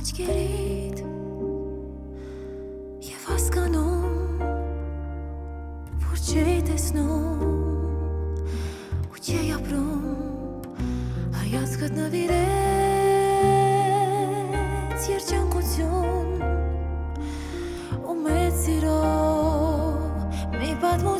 աչքերիդ Եվ հասկանում, որ չի տեսնում ու չի ապրում հայացքդ նվիրեց երջանկություն ու մեծ սիրո մի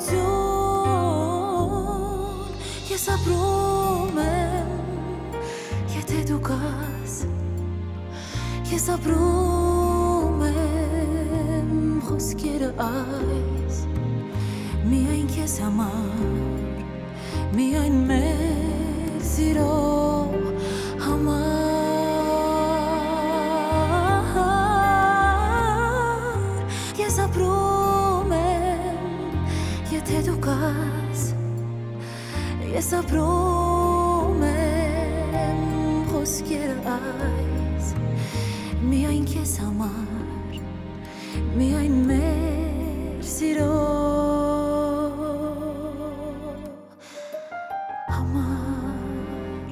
պատմություն Ես ապրում եմ, եթե դու կաս Ես ապրում եմ խոսքերը այս Միայն քեզ համար Միայն մեր սիրո համար Ես ապրում եմ, եթե դու կաս Ես ապրում եմ խոսքերը այս Միայն քեզ համար Միայն մեր սիրո համար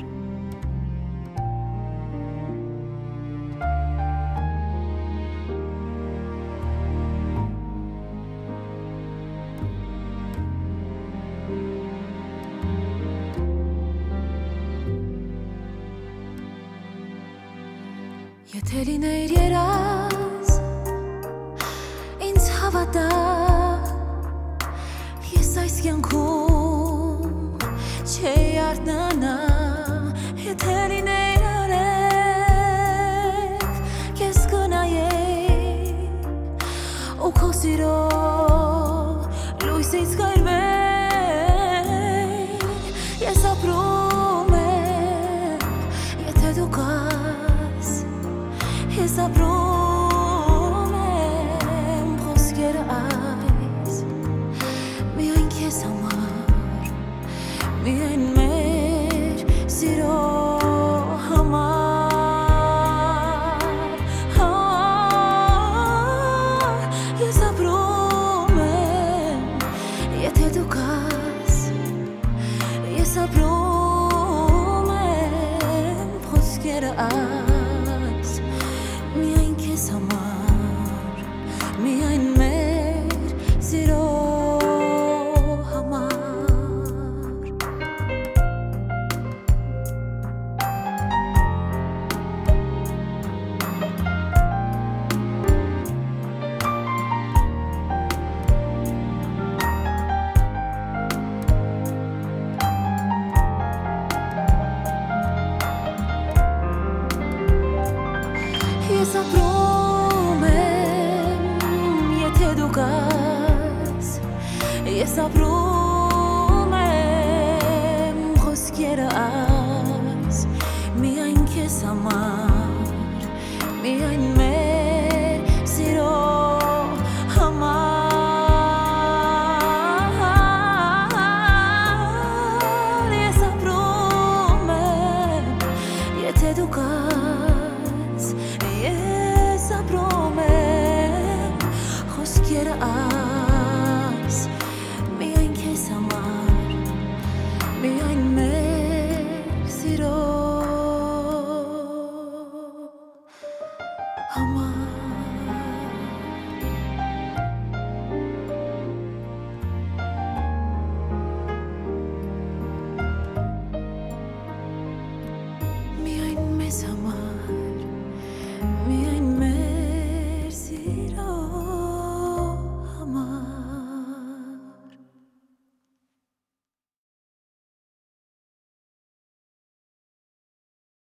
Եթե լինեիր երազ Ինձ հավատա Ես այս կյանքում Չէի արթնանա Եթե լինեիր արև Ես կնայեի Ու քո սիրո լույսից կայրվեի Ես ապրում եմ Եթե դու կաս Ես ապրում եմ խոսքերը այս Միայն քեզ համար Միայն մեր սիրո համար Ես ապրում եմ Եթե դու կաս Ես ապրում եմ խոսքերը այս